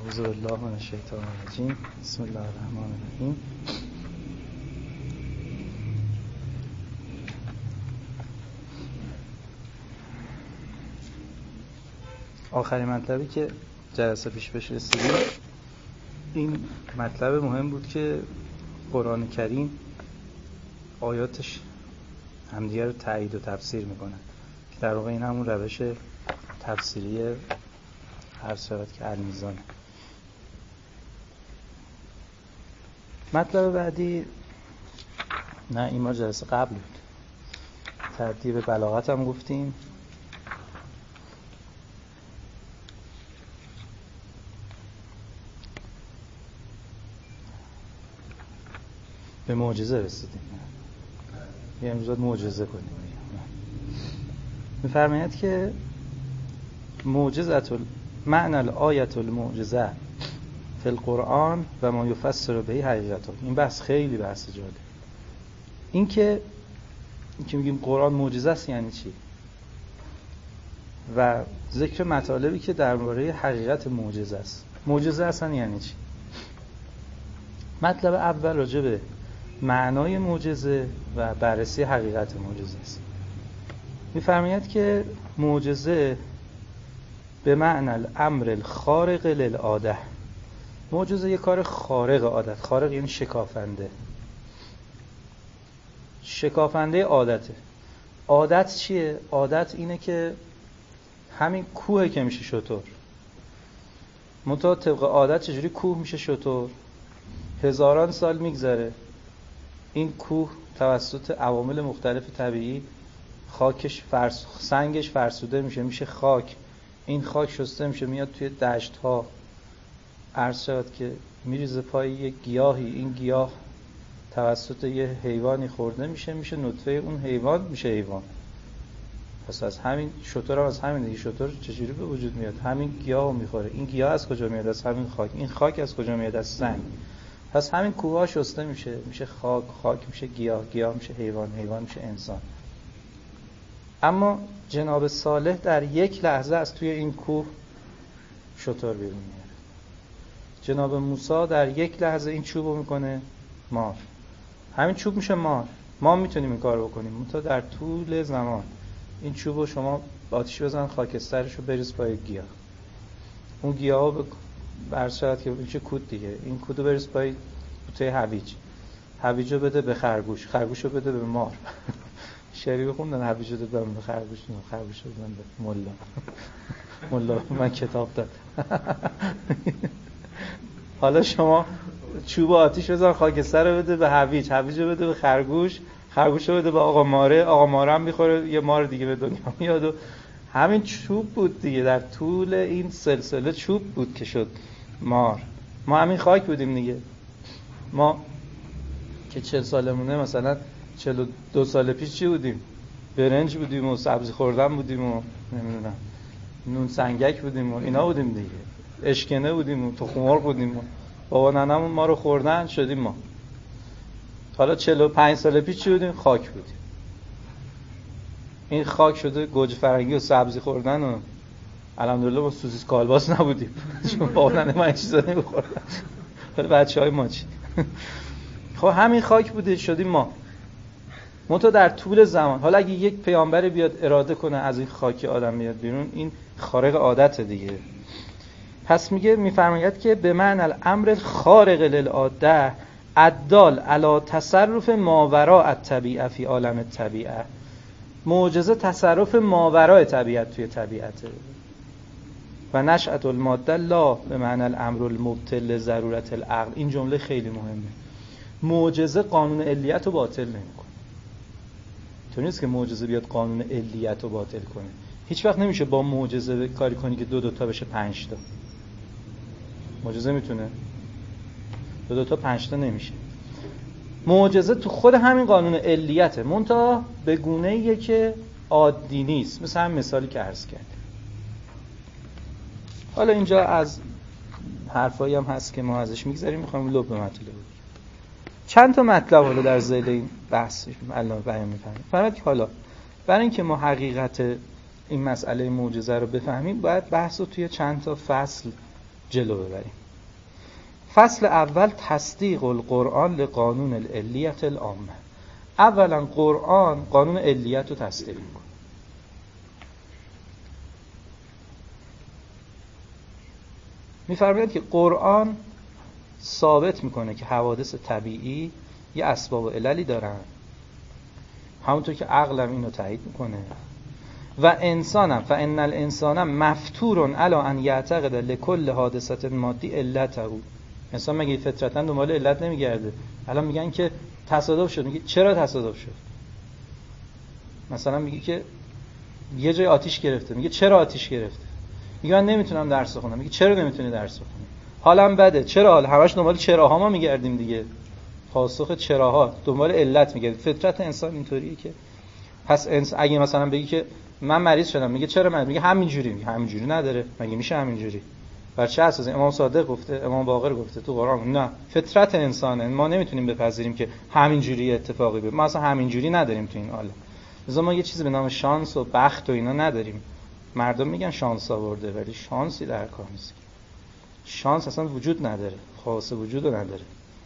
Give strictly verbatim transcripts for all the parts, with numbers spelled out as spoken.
اعوذ بالله من الشیطان الرجیم. بسم الله الرحمن الرحیم. آخرین مطلبی که جلسه پیش بهش رسیدیم این مطلب مهم بود که قرآن کریم آیاتش همدیگه رو تایید و تفسیر میکنن که در واقع این همون روش تفسیری هر صورت که المیزانه. مطلب بعدی نه این ما جلسه قبل بود، ترتیب بلاغت هم گفتیم. به معجزه رسیدیم. یه امروز معجزه کنیم. می‌فرماید که معجزه معنی الآیت المعجزه فی القرآن و ما یفسر به حقیقتا. این بحث خیلی بحث جالب. این که این که میگیم قرآن معجزه است یعنی چی؟ و ذکر مطالبی که درباره حقیقت معجزه است. معجزه اصلا یعنی چی؟ مطلب اول راجع به معنای معجزه و بررسی حقیقت معجزه است. می‌فرماید که معجزه به معنی الامر الخارق للعاده. معجزه یک کار خارق عادت. خارق یعنی شکافنده. شکافنده عادته. عادت چیه؟ عادت اینه که همین کوه که میشه شتر. منتها طبق عادت چجوری کوه میشه شتر؟ هزاران سال میگذره این کوه توسط عوامل مختلف طبیعی خاکش فرس سنگش فرسوده میشه میشه خاک. این خاک شسته میشه میاد توی دشت ها، عرض شد که میریزه پای یک گیاهی، این گیاه توسط یه حیوانی خورده میشه میشه نطفه اون حیوان میشه حیوان. پس از همین شتر هم از همین دیگه شتر چجوری به وجود میاد؟ همین گیاهو میخوره. این گیاه از کجا میاد؟ از همین خاک. این خاک از کجا میاد؟ از سنگ. پس همین کوه ها شسته میشه میشه خاک، خاک میشه گیاه، گیاه میشه حیوان، حیوان میشه انسان. اما جناب صالح در یک لحظه از توی این کوه شتر بیرون میاره. جناب موسی در یک لحظه این چوبو میکنه مار. همین چوب میشه مار. ما میتونیم این کارو بکنیم. منتها در طول زمان این چوبو شما آتیش بزن، خاکسترشو بریز پای گیاه. اون گیاهو به برشاد که میشه کود دیگه. این کودو بریز پای بوته هویج. هویجو بده به خرگوش، خرگوشو بده به مار. شعری بخوندن هویجو دادن به خرگوش، نه خرگوشو دادن به ملا. ملا من کتاب داد. حالا شما چوب آتیش بزن، خاکستر رو بده به هویج، هویجو بده به خرگوش، خرگوشو بده به آقا ماره، آقا ماره هم میخوره یه مار دیگه به دنیا میاد و همین چوب بود دیگه. در طول این سلسله چوب بود که شد مار. ما همین خاک بودیم دیگه. ما که چهل سالمونه مثلا چهل و دو سال پیش چی بودیم؟ برنج بودیم و سبزی خوردن بودیم و نمیدونم نون سنگک بودیم و اینا بودیم دیگه. اشکنه بودیم و تخم مرغ بودیم و بابا ننمون ما رو خوردن شدیم ما. حالا چهل و پنج سال پیش چی بودیم؟ خاک بودیم. این خاک شده گوجه فرنگی و سبزی خوردن و الحمدلله ما سوسیس کالباس نبودیم. چون بابا ننه من این چیزا نمیخوردن. حالا بچهای ما چی؟ خب همین خاک بوده شدیم ما. منتها در طول زمان حالا اگه یک پیامبر بیاد اراده کنه از این خاک آدم بیاد بیرون، این خارق عادت دیگه. پس میگه میفرماید که به معنی الامر خارق للعاده الدال علی تصرف ماوراء الطبیعه فی عالم الطبیعه. معجزه تصرف ماوراء طبیعت توی طبیعته. و نشأت الماده لا به معنی الامر المبطل ضرورت العقل. این جمله خیلی مهمه. معجزه قانون علیت رو باطل نمیکنه. تو نیست که معجزه بیاد قانون علیت رو باطل کنه. هیچ وقت نمیشه با معجزه کاری کنی که دو دو تا بشه پنج تا. معجزه میتونه دو دو تا پنج تا نمیشه. معجزه تو خود همین قانون علیته، منتها به گونه‌ایه که عادی نیست. مثل همین مثالی که عرض کردم. حالا اینجا از حرفایی هم هست که ما ازش میگذریم، میخوایم لب به مطلب بگیم. چند تا مطلب حالا در ذیل این بحث الان بیان می‌کنیم. فرض که حالا برای اینکه ما حقیقت این مسئله معجزه رو بفهمیم باید بحث رو توی چند تا فصل جلو ببریم. فصل اول تصدیق القرآن لقانون العلیت العامه. اولا قرآن قانون علیت رو تصدیق میکنه. میفرماید که قرآن ثابت میکنه که حوادث طبیعی یه اسباب و عللی دارن، همونطور که عقلم اینو تایید میکنه. و انسانم فان الانسان مفتور علی ان یعتقد لكل حادثه مادی علته. انسان مگه فطرتا دنبال علت نمیگرده؟ الان میگن که تصادف شد، میگه چرا تصادف شد؟ مثلا میگه که یه جای آتیش گرفته، میگه چرا آتیش گرفته؟ میگه من نمیتونم درس بخونم، میگه چرا نمیتونی درس بخونی؟ حالم بده، چرا حال؟ همش دنبال چراها ما میگردیم دیگه. پاسخ چراها، دنبال علت میگردیم. فطرت انسان اینطوریه که پس انس... اگه مثلا بگی که من مریض شدم، میگه چرا من؟ میگه همینجوری. میگه همینجوری نداره، مگه میشه همینجوری؟ بر چه اساس؟ امام صادق گفته، امام باقر گفته تو قرآن. نه، فطرت انسانه، ما نمیتونیم بپذیریم که همینجوری اتفاقی بیفته. ما اصلا همینجوری نداریم تو این عالم. لذا ما یه چیزی به نام شانس و بخت و اینا نداریم. مردم میگن شانس آورده، ولی شانسی در کار نیست. شانس اصلا وجود نداره، خاصه وجود نداره.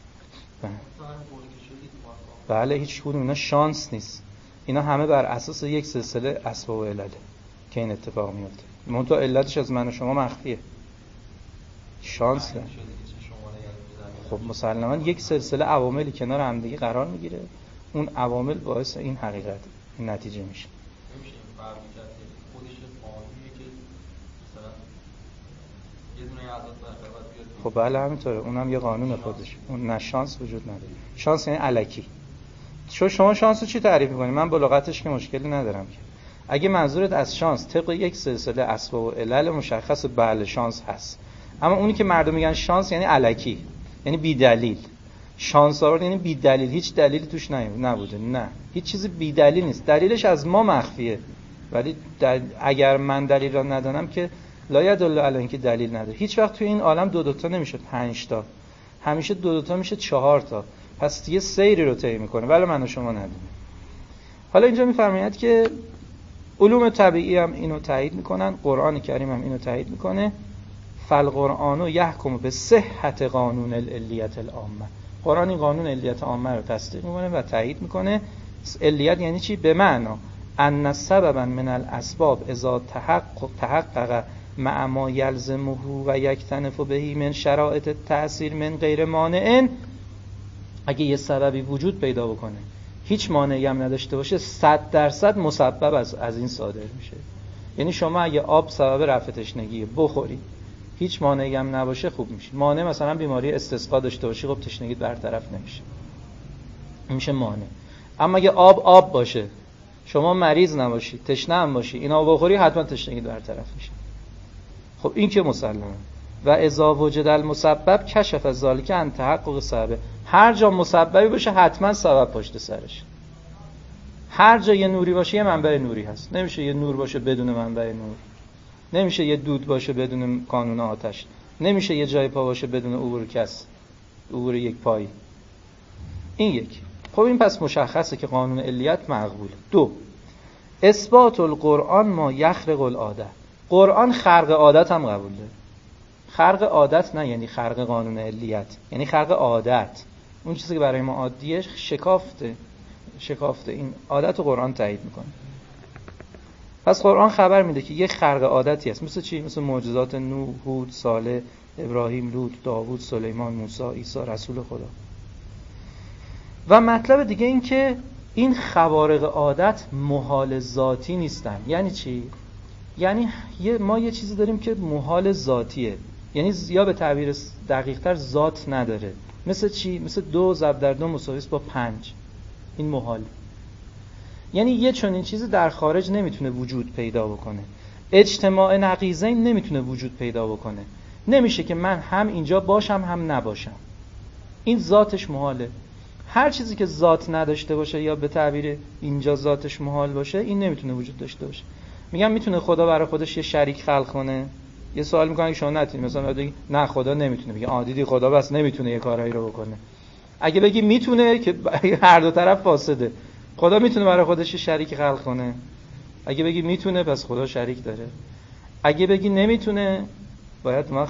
بله، هیچ کدوم اینا شانس نیست. اینا همه بر اساس یک سلسله اسباب و علله که این اتفاق میفته. منتها علتش از من و شما مخفیه. شانس نه. خب مسلماً یک سلسله عواملی کنار هم دیگه قرار میگیره، اون عوامل باعث این حقیقت، این نتیجه میشه. خب بله همینطوره، اونم یه قانون خودش. اون نه شانس وجود نداره. شانس یعنی الکی. چون شما شانس رو چی تعریف می‌کنید؟ من با لغتش که مشکلی ندارم که. اگه منظورت از شانس طبق یک سلسله اسباب و علل مشخص، بله شانس هست. اما اونی که مردم میگن شانس یعنی الکی، یعنی بی دلیل. شانس آورد یعنی بی دلیل، هیچ دلیلی توش نبوده. نه، هیچ چیزی بی دلیل نیست. دلیلش از ما مخفیه. ولی اگر من دلیل را ندانم که لا یدل علی اینکه دلیل نداره. هیچ وقت توی این عالم دو دو تا نمیشه پنج تا. همیشه دو دو تا میشه چهار تا. پس یه سیری رو طی میکنه، ولی من و شما ندونیم. حالا اینجا میفرماید که علوم طبیعی هم اینو تایید میکنن، قرآن کریم هم اینو تایید میکنه. فالقرآن یحکم به صحت قانون العلیت العامه. قرآن این قانون علیت عامه رو تصدیق میکنه و تایید میکنه. علیت یعنی چی؟ به معنا ان سببا من الاسباب اذا تحقق تحقق مع ما یلزمه و یکتنف بهی من شرایط التأثیر من غیر مانع. اگه یه سببی وجود پیدا بکنه هیچ مانعی هم نداشته باشه، صد درصد مسبب از از این صادر میشه. یعنی شما اگه آب سبب رفع تشنگی بخوری، هیچ مانعی هم نباشه، خوب میشه. مانع مثلا بیماری استسقا داشته باشی، خب تشنگیت برطرف نمیشه، میشه مانع. اما اگه آب آب باشه، شما مریض نباشی، تشنه هم باشی، اینا بخوری، حتما تشنگیت برطرف میشه. خب این که مسلمه. و اذا وجد المسبب کشف از ذالک عن تحقق سبب. هر جا مسببی باشه حتما سبب پشت سرش. هر جا یه نوری باشه یه منبع نوری هست. نمیشه یه نور باشه بدون منبع نور. نمیشه یه دود باشه بدون قانون آتش. نمیشه یه جای پا باشه بدون عبور کس، عبور یک پای. این یک. خب این پس مشخصه که قانون علیت مقبوله. دو، اثبات القرآن ما یخرق العاده. قرآن خرق عادت هم قبول داره. خرق عادت نه یعنی خرق قانون علیت، یعنی خرق عادت. اون چیزی که برای ما عادیه شکافته شکافته این عادت رو قرآن تایید میکنه. پس قرآن خبر میده که یه خرق عادتی هست. مثل چی؟ مثل معجزات نوح، هود، صالح، ابراهیم، لوط، داوود، سلیمان، موسی، عیسی رسول خدا. و مطلب دیگه این که این خوارق عادت محال ذاتی نیستن. یعنی چی؟ یعنی ما یه چیزی داریم که محال ذاتیه، یعنی یا به تعبیر دقیق تر ذات نداره. مثل چی؟ مثل دو ضرب در دو مساوی است با پنج. این محال. یعنی یه چنین چیزی در خارج نمیتونه وجود پیدا بکنه. اجتماع نقیضین نمیتونه وجود پیدا بکنه. نمیشه که من هم اینجا باشم هم نباشم. این ذاتش محاله. هر چیزی که ذات نداشته باشه یا به تعبیر اینجا ذاتش محال باشه، این نمیتونه وجود داشته باشه. میگم میتونه خدا برای خودش یه شریک خلق کنه؟ یه سوال میکنن که شما نتونید، مثلا بگی نه خدا نمیتونه، میگه آ دیدی خدا بس نمیتونه یه کارایی رو بکنه. اگه بگی میتونه، که هر دو طرف فاسده. خدا میتونه برای خودش یه شریک خلق کنه؟ اگه بگی میتونه، پس خدا شریک داره. اگه بگی نمیتونه، باید ما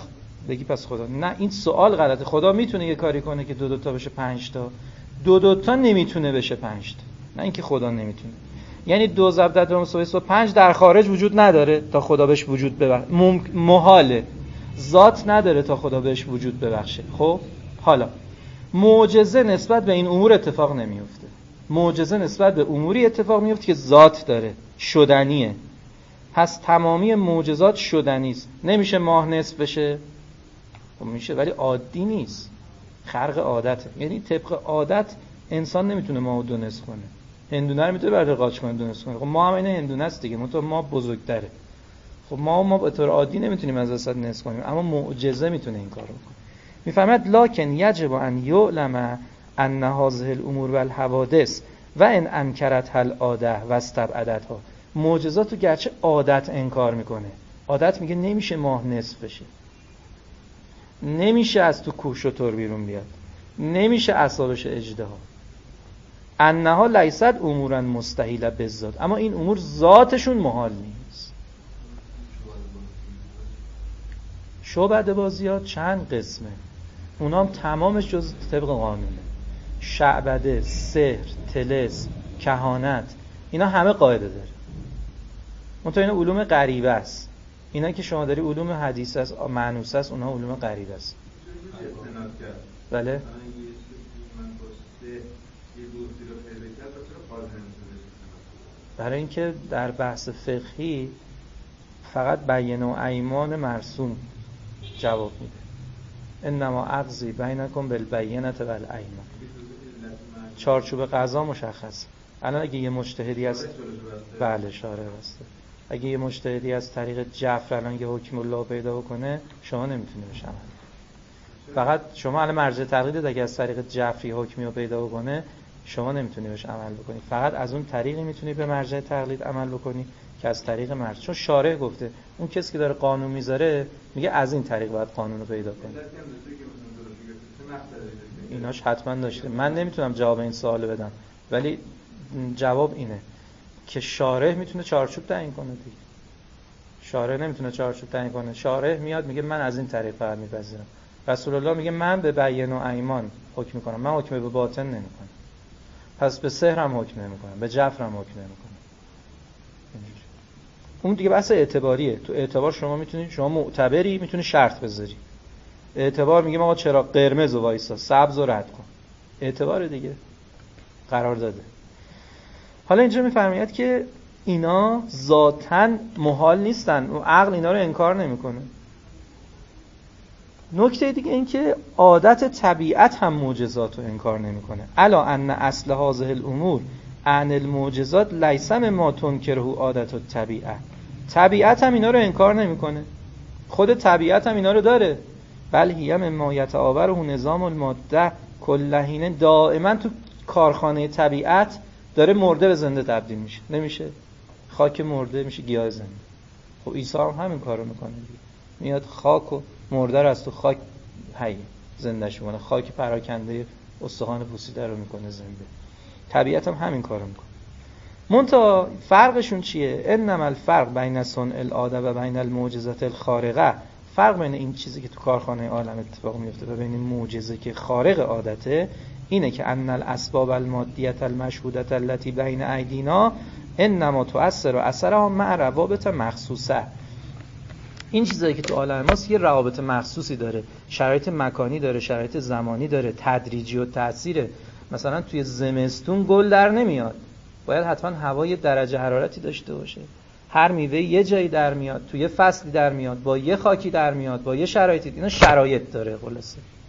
بگی پس خدا. نه، این سوال غلطه. خدا میتونه یه کاری کنه که دو دو تا بشه پنج تا، دو دو تا نمیتونه بشه پنج تا. نه اینکه خدا نمیتونه، یعنی دو ضرب در دو مساوی صفر پنج در خارج وجود نداره تا خدا بهش وجود ببخشه، محاله، ذات نداره تا خدا بهش وجود ببخشه. خب حالا معجزه نسبت به این امور اتفاق نمیفته. معجزه نسبت به اموری اتفاق میفته که ذات داره، شدنیه. پس تمامی معجزات شدنی است. نمیشه ماه نصف بشه، خب میشه ولی عادی نیست، خرق عادته. یعنی طبق عادت انسان نمیتونه ماهو دو نصف کنه، هندونه رو میتونه برای قاچ کنه دو نصف کنه. خب ما هم این هندونه است دیگه، منتها ما بزرگتره. خب ما ما به طور عادی نمیتونیم از وسط نصف کنیم، اما معجزه میتونه این کارو کنه. میفهمد لکن یجب ان یعلم ان هذه الامور والحوادث و ان انکرت العاده و استبعدتها. معجزات رو گرچه عادت انکار میکنه، عادت میگه نمیشه ماه نصف بشه، نمیشه از تو کوه شتر بیرون بیاد، نمیشه اعصابش اژدها، انها لیست امورا مستحیله بالذات، اما این امور ذاتشون محال نیست. شعبده بازیات چند قسمه، اونام تمامش جز طبق قانونه. شعبده، سحر، طلسم، کهانت، اینا همه قاعده داره. منتها اینا علوم غریبه است. اینا که شما داری علوم حدیث است، معنوس است، اونها علوم غریبه است. بله. برای اینکه در بحث فقهی فقط بیان و ایمان مرسوم جواب میده. انما اقضی بینکم بالبینة والایمان. چارچوب قضا مشخص. الان اگه یه مجتهدی از بله شارع واسطه، اگه یه مجتهدی از طریق جفر الان یه حکم الله پیدا کنه، شما نمیتونی بهش عمل. فقط شما الان مرجع تقلید اگه از طریق جفری حکمی رو پیدا کنه، شما نمیتونی بهش عمل بکنی. فقط از اون طریقی میتونی به مرجع تقلید عمل بکنی که از طریق مرجع، چون شارع گفته اون کسی که داره قانون میذاره میگه از این طریق باید قانون رو پیدا کنی. ایناش حتما داشته. من نمیتونم جواب این سوال بدم، ولی جواب اینه که شارع میتونه چارچوب تعیین کنه دیگه. شارع نمیتونه چارچوب تعیین کنه. شارع میاد میگه من از این طریق فقط میپذیرم. رسول الله میگه من به بیان و ایمان حکم میکنم، من حکم به باطن نمیکنم. پس به سحر هم حکم نمیکنم، به جفر هم حکم نمیکنم. اون دیگه بحث اعتباریه. تو اعتبار شما میتونید، شما معتبری میتونی شرط بذاری. اعتبار میگه آقا چرا قرمز و وایسا، سبز و رد کن. اعتبار دیگه قرار داده. حالا اینجا میفرماید که اینا ذاتاً محال نیستن و عقل اینا رو انکار نمیکنه. نکته دیگه این که عادت طبیعت هم معجزات رو انکار نمیکنه. الا ان اصل هذه الامور عن المعجزات لیس ما تنکره عادت الطبیعه. طبیعت هم اینا رو انکار نمیکنه، خود طبیعت هم اینا رو داره. بل هی مما یتعاوره نظام الماده کلهینه. دائما تو کارخانه طبیعت داره مرده به زنده تبدیل میشه. نمیشه خاک مرده میشه گیاه زنده. خب عیسی هم همین کارو میکنه دیگه. میاد خاک و مرده رو از تو خاک حی زندهش میکنه، خاک پراکنده استخوان پوسیده رو میکنه زنده. طبیعت هم همین کارو میکنه. منتها فرقشون چیه؟ انما الفرق بین صنع العاده و بین المعجزات الخارقه. فرق بین این چیزی که تو کارخانه عالم اتفاق میفته و بین این معجزه که خارق عادته اینه که ان الاسباب المادیه المشهوده التي بین ایدینا انما تؤثر اثرها مع روابط مخصوصه. این چیزایی که تو عالم ماست یه روابط مخصوصی داره، شرایط مکانی داره، شرایط زمانی داره، تدریجی و تأثیره. مثلا توی زمستون گل در نمیاد، باید حتما هوای درجه حرارتی داشته باشه. هر میوه یه جایی در میاد، توی یه فصلی در میاد، با یه خاکی در میاد، با یه شرایطی. اینا شرایط داره خلاصه.